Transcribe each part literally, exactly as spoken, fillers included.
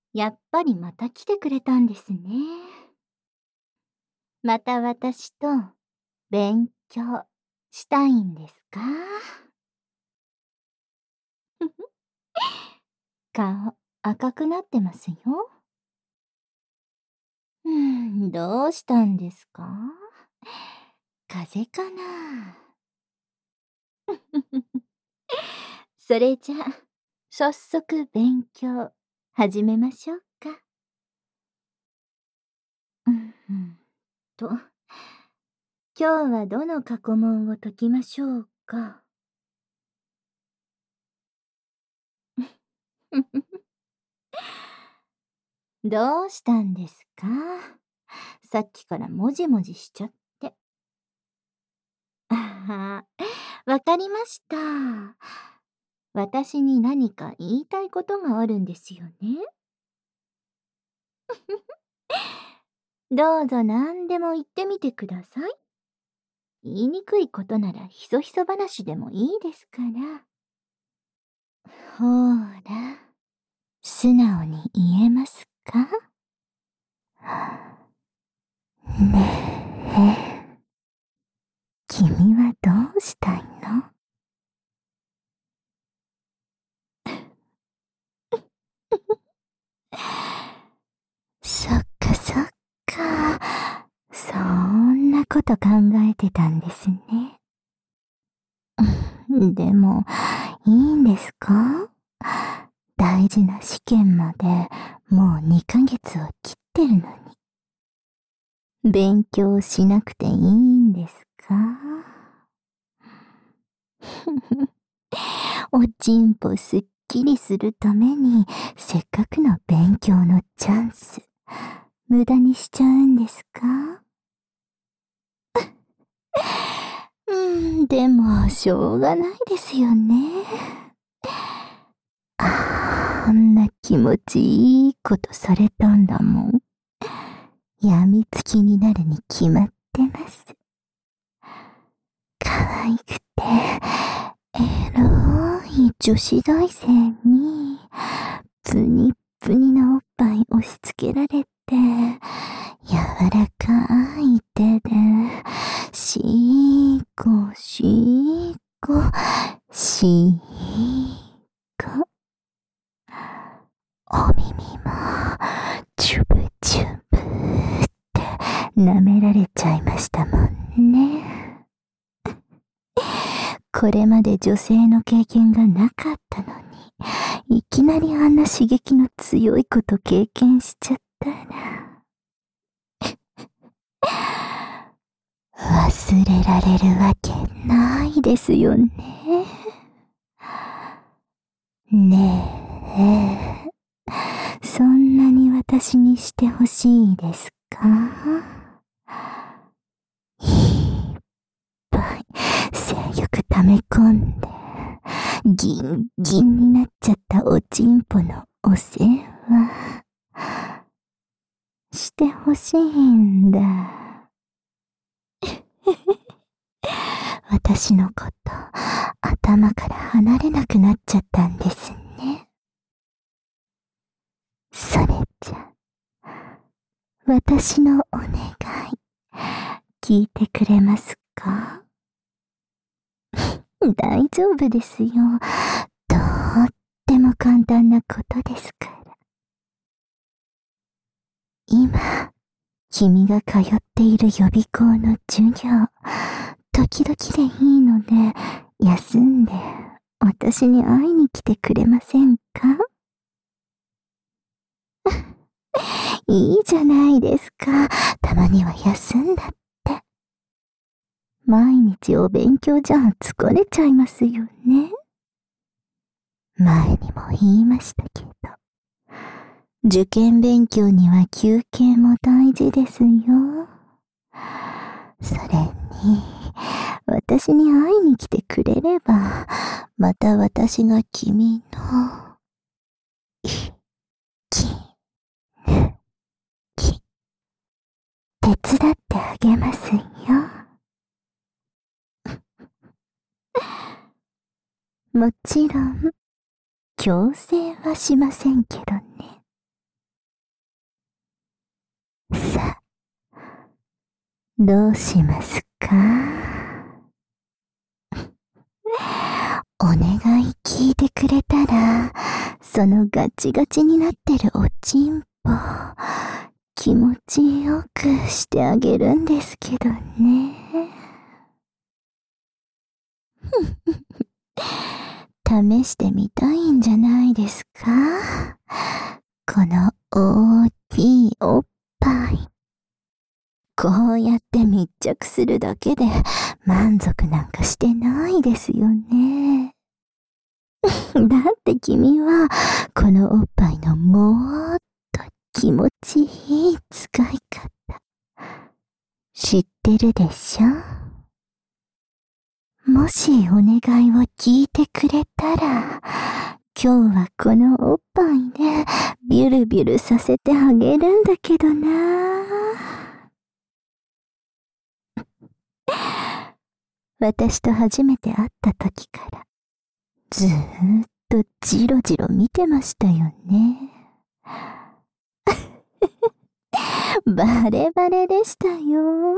やっぱりまた来てくれたんですね。また私と勉強したいんですか？顔赤くなってますよ。うーん、どうしたんですか？風邪かな？それじゃあ、早速勉強始めましょうか。うんうんと、今日はどの過去問を解きましょうか。どうしたんですか？さっきからもじもじしちゃって。ああ、わかりました。私に何か言いたいことがあるんですよね。どうぞ何でも言ってみてください。言いにくいことならひそひそ話でもいいですから。ほーら、素直に言えますか？ねえ、君はどうしたいの？そっかそっか。そんなこと考えてたんですね。でも、いいんですか？大事な試験までもうにかげつを切ってるのに。勉強しなくていいんですか？おちんぽすっきりするためにせっかくの勉強のチャンス、無駄にしちゃうんですか？うーん、でもしょうがないですよね。あんな気持ちいいことされたんだもん。やみつきになるに決まってます。可愛くて、エロい女子大生に、プニップニなおっぱい押し付けられて、柔らかい手で、しーこしーこ、しーこ。お耳も、チュブチュブって舐められちゃいましたもんね。これまで女性の経験がなかったのに、いきなりあんな刺激の強いこと経験しちゃったら、忘れられるわけないですよね。ねえ、そんなに私にしてほしいですか？いっぱい精力溜め込んで、ギンギンになっちゃったおちんぽのお世話してほしいんだ。私のこと、頭から離れなくなっちゃったんですね。それじゃ、私のお願い、聞いてくれますか？大丈夫ですよ。とっても簡単なことですから。今、君が通っている予備校の授業、時々でいいので、休んで、私に会いに来てくれませんか？いいじゃないですか。たまには休んだって。毎日お勉強じゃ疲れちゃいますよね。前にも言いましたけど、受験勉強には休憩も大事ですよ。それに、私に会いに来てくれれば、また私が君の、い、き、ぬ、き、手伝ってあげますよ。もちろん、強制はしませんけどね。 どうしますか？お願い聞いてくれたら、そのガチガチになってるおちんぽ、気持ちよくしてあげるんですけどね。試してみたいんじゃないですか？この大きいおっぱい。こうやって密着するだけで満足なんかしてないですよね。だって君はこのおっぱいのもっと気持ちいい使い方知ってるでしょ？もしお願いを聞いてくれたら、今日はこのおっぱいでビュルビュルさせてあげるんだけどな。私と初めて会った時からずーっとジロジロ見てましたよね。バレバレでしたよ。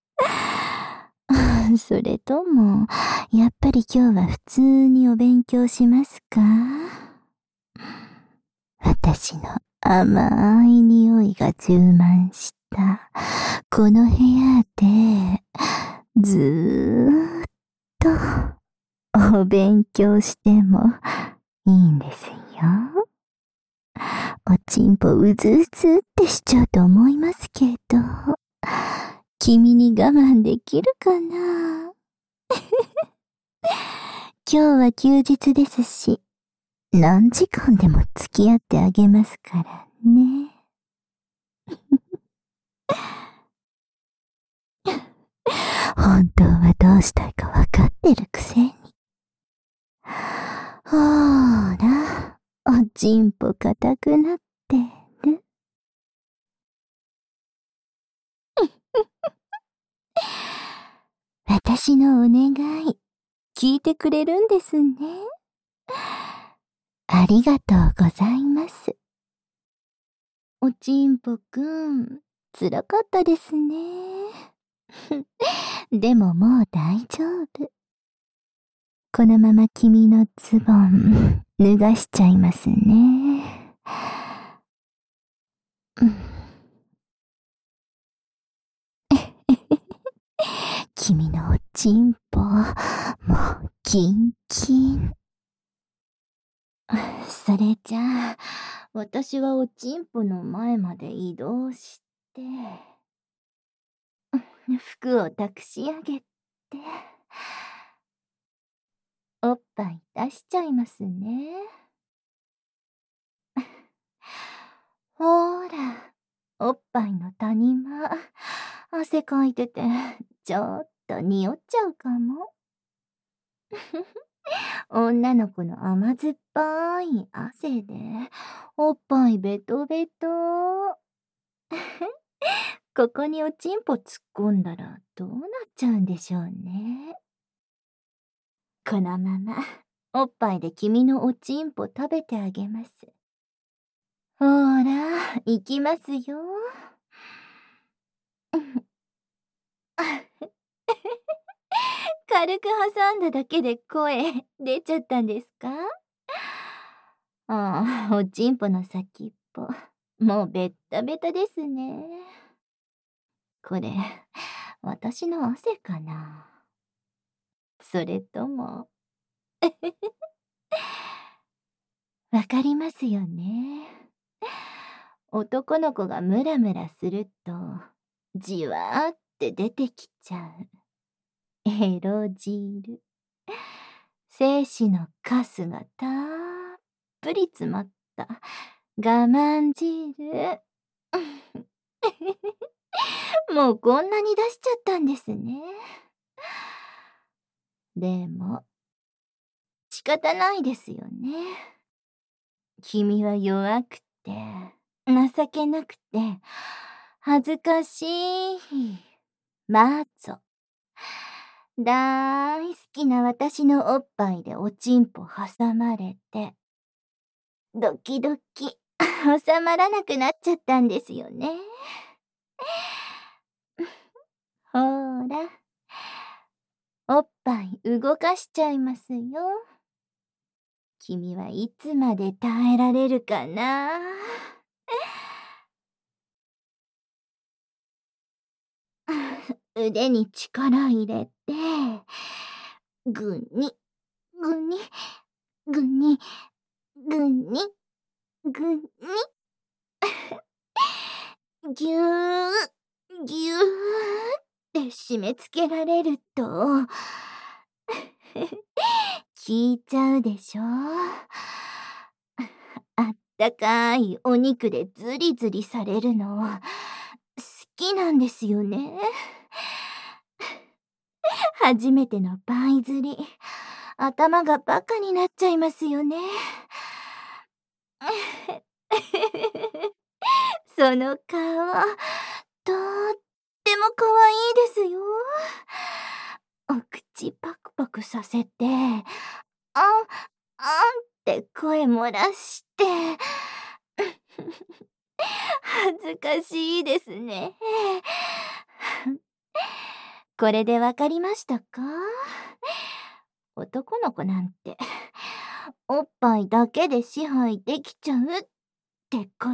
それとも、やっぱり今日は普通にお勉強しますか？私の甘い匂いが充満したこの部屋でずーっとお勉強してもいいんですよ。おちんぽうずうずってしちゃうと思いますけど、君に我慢できるかな？今日は休日ですし、何時間でも付き合ってあげますからね。本当はどうしたいかわかってるくせに。ほーら、おちんぽ硬くなってる。私のお願い、聞いてくれるんですね。ありがとうございます。おちんぽくん、つらかったですね。でももう大丈夫。このまま君のズボン、脱がしちゃいますね。君のおちんぽ、もうキンキン。それじゃあ、私はおちんぽの前まで移動して、服を託し上げて、おっぱい出しちゃいますね。ほーら、おっぱいの谷間、汗かいてて、ちょっと匂っちゃうかも。女の子の甘酸っぱい汗で、おっぱいベトベト。ここにおちんぽ突っ込んだらどうなっちゃうんでしょうね。このまま、おっぱいで君のおちんぽ食べてあげます。ほーら、行きますよ。軽く挟んだだけで声出ちゃったんですか？ああ、おちんぽの先っぽ、もうベッタベタですね。これ、私の汗かな？それとも、わかりますよね。男の子がムラムラすると、じわーって出てきちゃう。エロ汁。精子のカスがたっぷり詰まった我慢汁。もうこんなに出しちゃったんですね。でも、仕方ないですよね。君は弱くて、情けなくて、恥ずかしい。マゾ。だーい好きな私のおっぱいでおちんぽ挟まれて、ドキドキ、収まらなくなっちゃったんですよね。 ほーら、おっぱい動かしちゃいますよ。君はいつまで耐えられるかな。腕に力入れて、ぐに、ぐに、ぐに、ぐに、ぐに、ぎゅー、ぎゅーって締め付けられると、効いちゃうでしょ。あったかいお肉でズリズリされるの、好きなんですよね。初めてのパイ釣り、頭がバカになっちゃいますよね。その顔、とっても可愛いですよ。お口パクパクさせて、あん、あんって声漏らして、恥ずかしいですね。これでわかりましたか？男の子なんて、おっぱいだけで支配できちゃうってこと。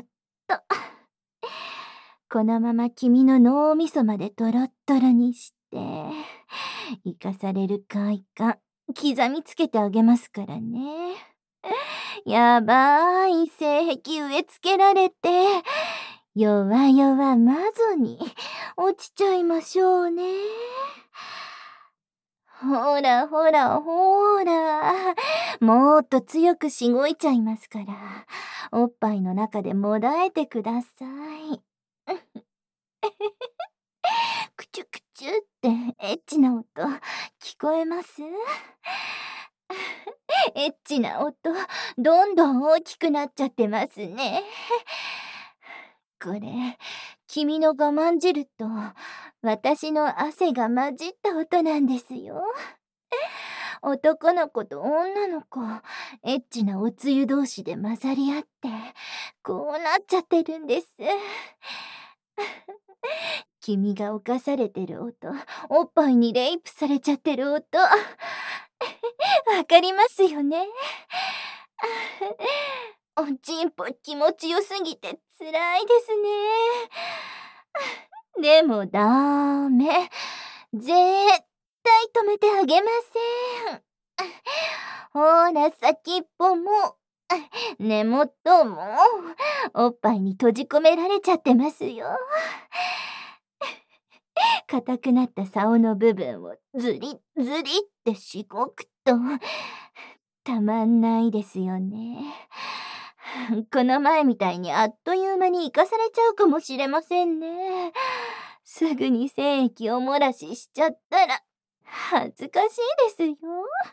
このまま君の脳みそまでトロットロにして、生かされる快感、刻みつけてあげますからね。やばい性癖植え付けられて、弱々まずに落ちちゃいましょうね。ほらほらほら、もっと強くしごいちゃいますから、おっぱいの中でもだえてください。くちゅくちゅってエッチな音聞こえます？エッチな音どんどん大きくなっちゃってますね。これ君の我慢汁と私の汗が混じった音なんですよ。男の子と女の子、エッチなおつゆ同士で混ざり合って、こうなっちゃってるんです。君が犯されてる音、おっぱいにレイプされちゃってる音、わかりますよね。おちんぽ気持ちよすぎてつらいですね。でもダメ。絶対止めてあげません。ほら、先っぽも、根元も、おっぱいに閉じ込められちゃってますよ。硬くなった竿の部分をズリズリってしごくと、たまんないですよね。この前みたいにあっという間に生かされちゃうかもしれませんね。すぐに精液を漏らししちゃったら、恥ずかしいですよ。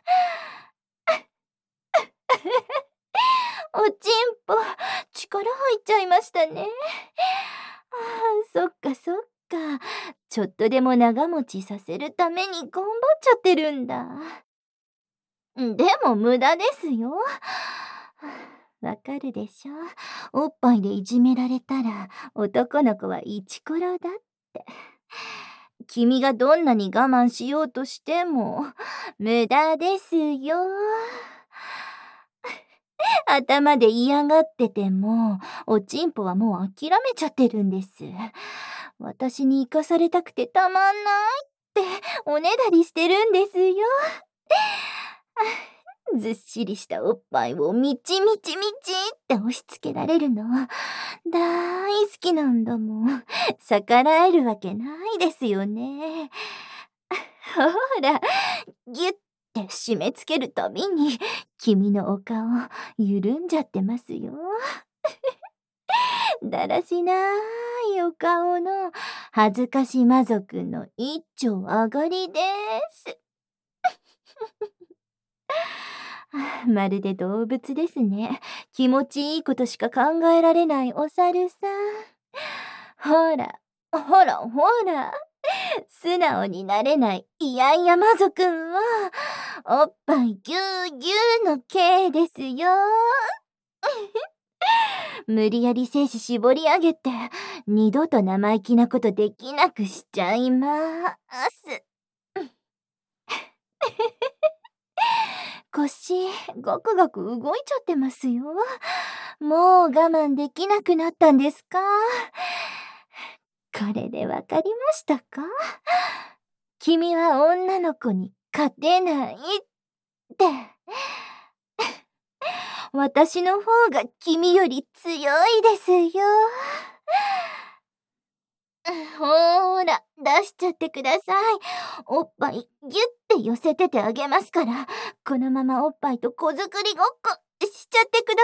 おちんぽ、力入っちゃいましたね。ああ、そっかそっか。ちょっとでも長持ちさせるために頑張っちゃってるんだ。でも無駄ですよ。わかるでしょ。おっぱいでいじめられたら男の子はイチコロだって。君がどんなに我慢しようとしても無駄ですよ。頭で嫌がってても、おちんぽはもう諦めちゃってるんです。私に生かされたくてたまんないっておねだりしてるんですよ。ずっしりしたおっぱいをみちみちみちって押し付けられるの大好きなんだもん。逆らえるわけないですよね。ほら、ぎゅって締め付けるたびに君のお顔緩んじゃってますよ。だらしないお顔の恥ずかし魔族の一丁上がりです。まるで動物ですね。気持ちいいことしか考えられないお猿さん。ほら、ほら、ほら。素直になれないイヤイヤ魔族は、おっぱいぎゅうぎゅうの刑ですよ。 無理やり精子絞り上げて、二度と生意気なことできなくしちゃいます。腰、ガクガク動いちゃってますよ。もう我慢できなくなったんですか？これでわかりましたか？君は女の子に勝てないって。私の方が君より強いですよ。ほーら、出しちゃってください。おっぱいギュッて寄せててあげますから、このままおっぱいと子作りごっこしちゃってくだ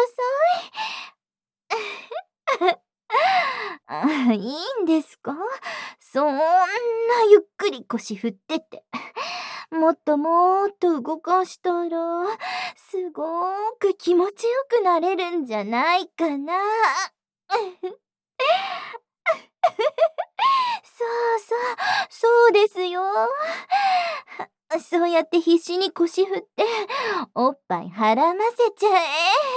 さい。あ、いいんですか？そんなゆっくり腰振ってて。もっともっと動かしたら、すごーく気持ちよくなれるんじゃないかな。そうそう、そうですよ。そうやって必死に腰振って、おっぱいはらませちゃえ。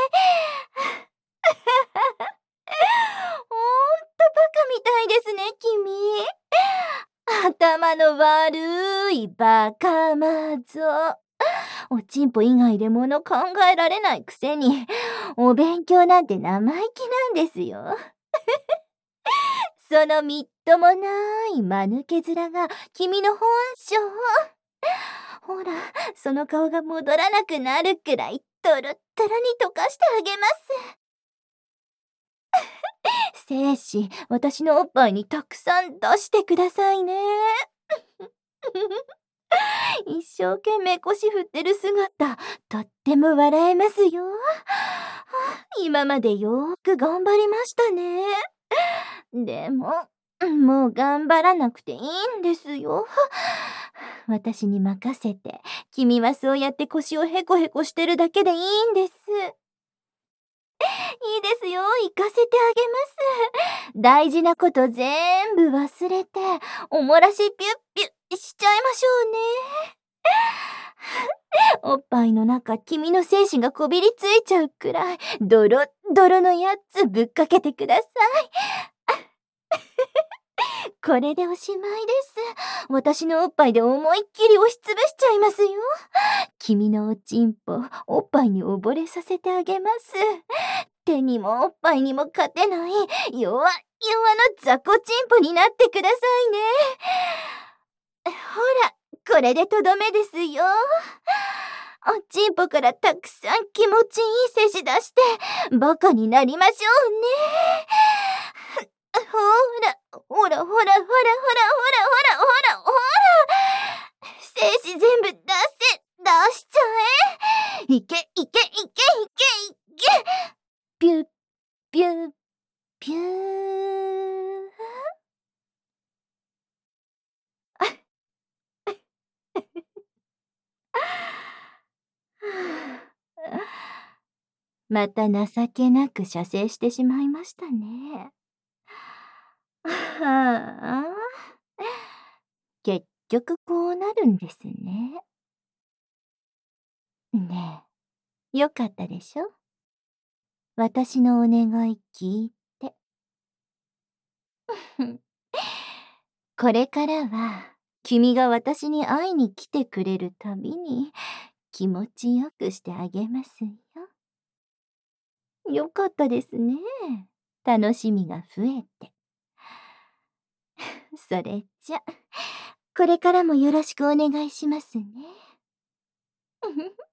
ほんとバカみたいですね、君。頭の悪いバカマゾ。おちんぽ以外で物考えられないくせに、お勉強なんて生意気なんですよ。そのみっともない間抜け面が君の本性。ほら、その顔が戻らなくなるくらいトロットロに溶かしてあげます。精子、私のおっぱいにたくさん出してくださいね。一生懸命腰振ってる姿、とっても笑えますよ。今までよーく頑張りましたね。でも、もう頑張らなくていいんですよ。私に任せて、君はそうやって腰をヘコヘコしてるだけでいいんです。いいですよ、行かせてあげます。大事なこと全部忘れて、おもらしピュッピュッしちゃいましょうね。おっぱいの中、君の精子がこびりついちゃうくらい、ドロッドロのやつぶっかけてください。これでおしまいです。私のおっぱいで思いっきり押しつぶしちゃいますよ。君のおちんぽ、おっぱいに溺れさせてあげます。手にもおっぱいにも勝てない、弱、弱の雑魚ちんぽになってくださいね。ほら、これでとどめですよ。おちんぽからたくさん気持ちいい精子出して、バカになりましょうね。ほら、ほらほらほらほらほらほらほらほらほら。精子全部出せ、出しちゃえ。いけいけいけいけいけ。ピュッピュッピュー。また情けなく射精してしまいましたね。はあ、結局こうなるんですね。ねえ、よかったでしょ？私のお願い聞いて。これからは、君が私に会いに来てくれるたびに、気持ちよくしてあげますよ。よかったですね。楽しみが増えて。それじゃ、これからもよろしくお願いしますね。